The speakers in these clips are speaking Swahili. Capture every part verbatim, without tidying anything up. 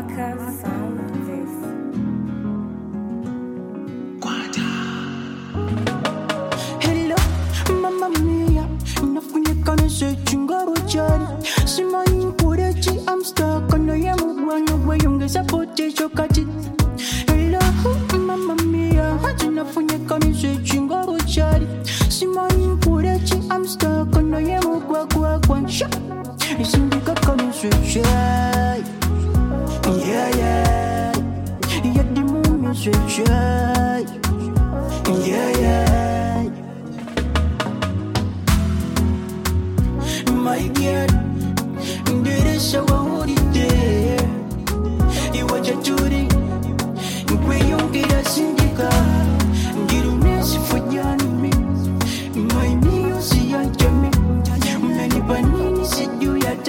Parker found this. Hello, mamma mia, nafunika na sechinga bochari. Simani kurechi, I'm stuck on the yamu wana wayongeza pote chokati. Hello, mamma mia, nafunika na sechinga bochari. Simani kurechi, I'm stuck on the yamu kwa kwa kwa sha. Isindika kama sechinga. Yeah, yeah, yeah, the moment sechinga. Yeah, yeah. My girl, did it show what it did? You were just doing. When you get a syndica, get a mess for me. My music, I can make many bananas said you yet.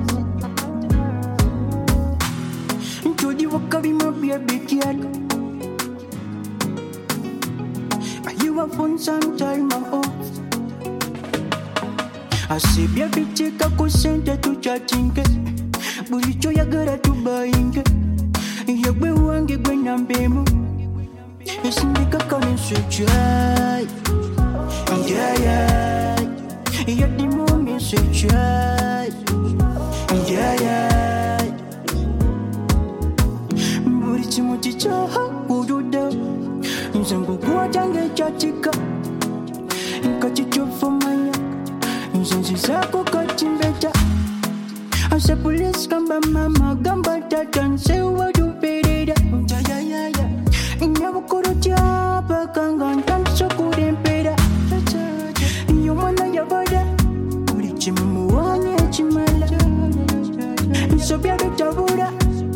To the work of him, be a big girl. You have fun sometime off. I see baby take a consent to chatting. Buricho ya gara to buying. Ya we wange when I'm bemo. It's make a coming switch. Yeah, yeah. Ya the moment switch. Yeah, yeah. Buricho mochicha ududa. Nzangu kwa jange chatika. Nkachicho for manya. Nzanzi zako kachimbecha. Asa police kamba mama gamba tata nse wadu pereda. Ya ya ya. Inyabu kurutia bakanga ntanso kurempera. Iyo mwana ya bada. Urichi mumu wanye chimala. Nsobya dutabura.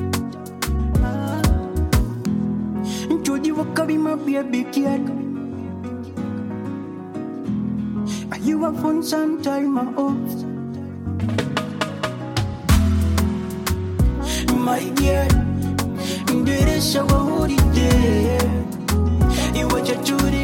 Jodi wakabi mabia bikiat. You have fun sometime off. My girl, did it show what it did? You were just doing.